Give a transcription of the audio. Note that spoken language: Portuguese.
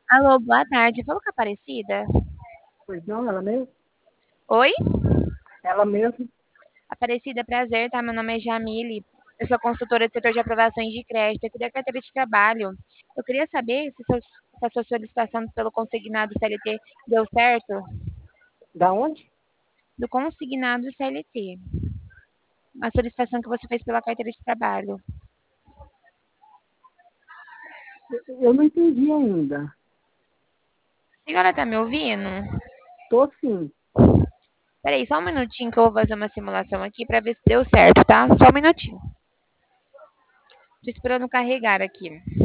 Alô, boa tarde. Falou com a Aparecida? Pois não, ela mesmo? Oi? Ela mesmo? Aparecida, prazer, tá? Meu nome é Jamile. Eu sou consultora do setor de aprovações de crédito aqui da carteira de trabalho. Eu queria saber se a sua solicitação pelo consignado CLT deu certo? Da onde? Do consignado CLT. A solicitação que você fez pela carteira de trabalho. Eu não entendi ainda. A senhora tá me ouvindo? Tô sim. Peraí, só um minutinho que eu vou fazer uma simulação aqui pra ver se deu certo, tá? Só um minutinho. Tô esperando carregar aqui.